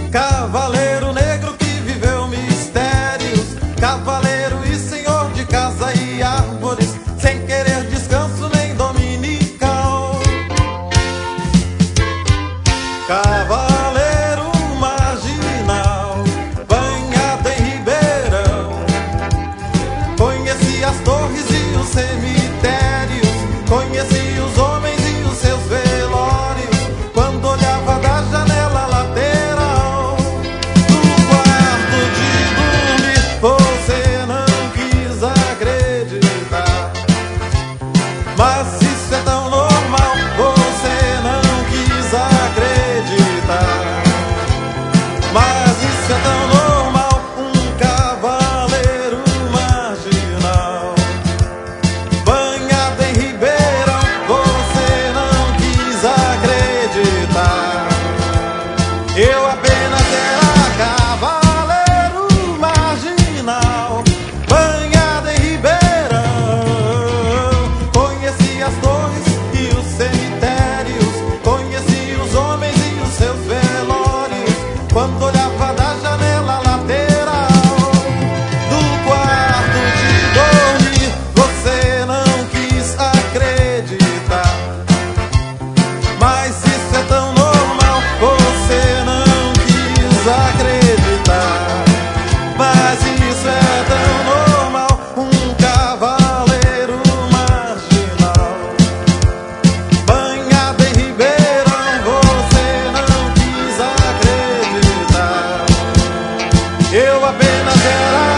Cavaleiro negro que viveu mistérios, cavaleiro e senhor de casa e árvores, sem querer descanso nem dominical. Cavaleiro marginal, banhado em ribeirão, conheci as torres e os cemitérios, conheci os homens e os seus velórios, quando olhava da janela lateral do quarto de dormir. Você não quis acreditar, mas isso é tão normal. Você não quis acreditar, mas isso é tão normal. Um cavaleiro marginal, banhado em ribeirão, você não quis acreditar. Eu apenas era cavaleiro marginal, banhado em ribeirão, conheci as torres e os cemitérios, conheci os homens e os seus velórios, quando olhava da janela lateral do quarto de dormir. Você não quis acreditar, mas isso é tão normal. Você não quis acreditar, mas isso é tão normal. Um cavaleiro marginal, banhado em ribeirão, você não quis acreditar. Eu apenas era